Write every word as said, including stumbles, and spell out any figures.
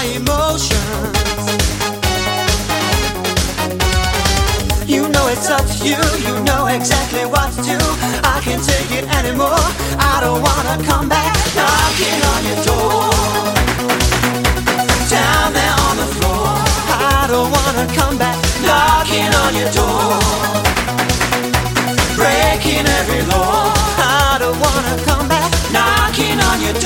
my emotions. You know it's up to you, you know exactly what to do. I can't take it anymore, I don't wanna come back. Knocking on your door, down there on the floor. I don't wanna come back. Knocking on your door, breaking every law. I don't wanna come back. Knocking on your